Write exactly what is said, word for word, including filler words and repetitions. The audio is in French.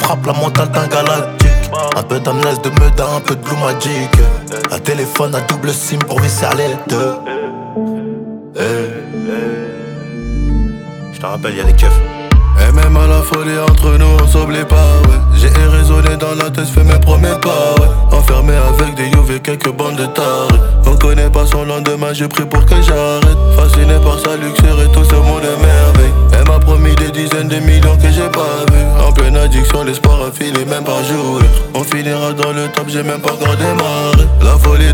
frappe la mentale d'un galactique. Un peu d'amnèse de meudin, un peu de Blue Magic. Un téléphone à double SIM pour visser à l'aide. Je te rappelle, y'a des keufs. Et même à la folie entre nous on s'oublie pas, ouais. J'ai raisonné dans la tête, j'fais mes premiers pas, ouais. Enfermé avec des youves et quelques bandes de tarés. On connaît pas son lendemain, j'ai pris pour que j'arrête. Fasciné par sa luxure et tout ce monde de merveille. Elle m'a promis des dizaines de millions que j'ai pas vu. En pleine addiction, l'espoir a fini même par jouer. On finira dans le top, j'ai même pas encore démarré.